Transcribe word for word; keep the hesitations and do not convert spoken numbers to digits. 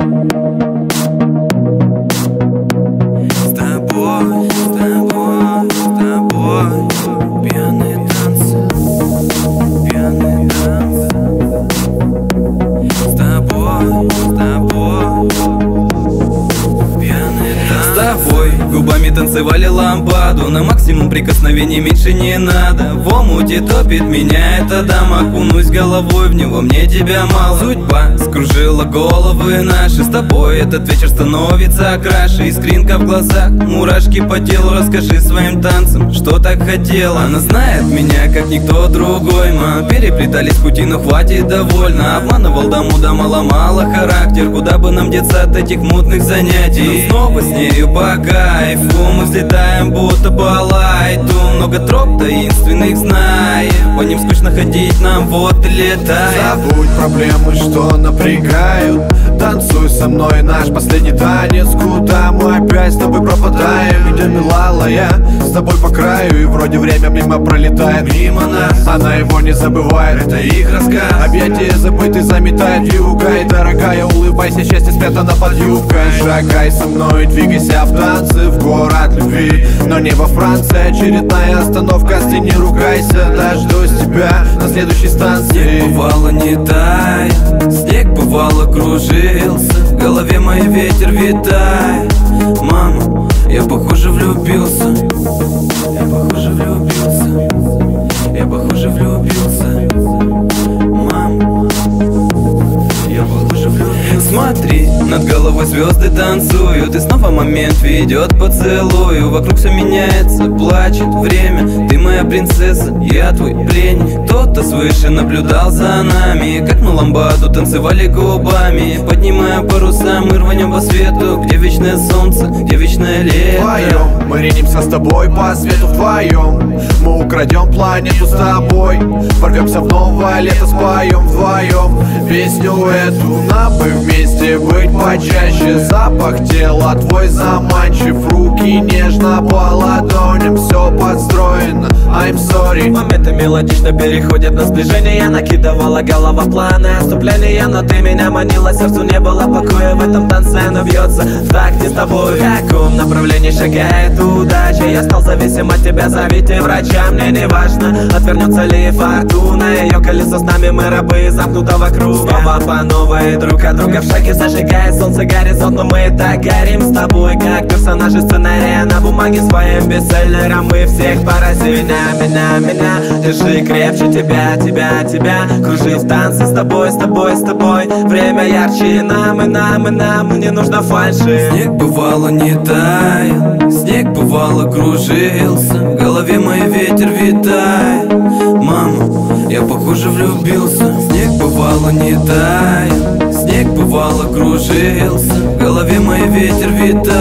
С тобой, с тобой, с тобой пьяные танцы, пьяные танцы. С тобой, с тобой пьяные танцы. С тобой губами танцевали лампаду, на максимум прикосновений меньше не надо. В омуте топит меня эта дама, окунусь головой в него, мне тебя мало. Судьба скружила головы наши, с тобой этот вечер становится краше. Искринка в глазах, мурашки по телу, расскажи своим танцем, что так хотела. Она знает меня, как никто другой, мы переплетались пути, но хватит, довольно. Обманывал до мудома, ломала характер, куда бы нам деться от этих мутных занятий. Но снова с нею по кайфу мы взлетаем, будто по лайту. Много троп таинственных знаем, по ним скучно ходить нам, вот и летай. Забудь проблемы, что напрягают, танцуй со мной наш последний танец. Куда мы опять с тобой пропадаем? Идем, милала, я с тобой по краю, и вроде время мимо пролетает мимо нас. Она его не забывает, это их рассказ. Объятия забыты заметает вьюга, и дорогая, улыбайся, счастье спрятано под юбкой. Шагай со мной, двигайся в танце, в город любви, но не во Франции. Очередная остановка, ты не ругайся, дождусь тебя на следующей станции. Снег бывало не тает, снег бывало кружился, в голове мой ветер витает. Мама, я похоже влюбился, я похоже влюбился, я похоже влюбился. Мама, я похоже влюбился. Смотри, над головой звезды танцуют, и снова момент ведет поцелую. Вокруг все меняется, плачет время, ты моя принцесса, я твой пленник. Кто-то свыше наблюдал за нами, как мы ламбаду танцевали губами. Поднимая паруса, мы рванем по свету, где вечное солнце, где вечное лето. Вдвоем мы ринемся с тобой по свету, вдвоем мы украдем планету с тобой, ворвемся в новое лето, споем вдвоем песню эту. Нам бы вместе быть почаще, запах тела твой заманчив, руки нежно по ладоням, все подстроено, I'm sorry. Моменты мелодично переходят на сближение, накидывала голова планы отступления, но ты меня манила, сердцу не было покоя, в этом танце оно бьется в такте с тобой. В каком направлении шагает удача, я стал зависим от тебя, зовите врача, мне не важно, отвернется ли фортуна, ее колесо с нами, мы рабы замкнутого круга. Снова по новой, друг от друга в шаге, зажигает солнце горизонт, но мы так горим с тобой, как персонажи сценария на бумаге своим бестселлером. Мы всех поразили, меня, меня, меня, держи крепче тебя, тебя, тебя, кружи в танце с тобой, с тобой, с тобой. Время ярче нам, и нам, и нам не нужно фальши. Снег бывало не таял, снег бывало кружился, в голове мой ветер витает. Мама, я похоже влюбился. Снег бывало не таял, снег бывало кружился, в голове мой ветер витает.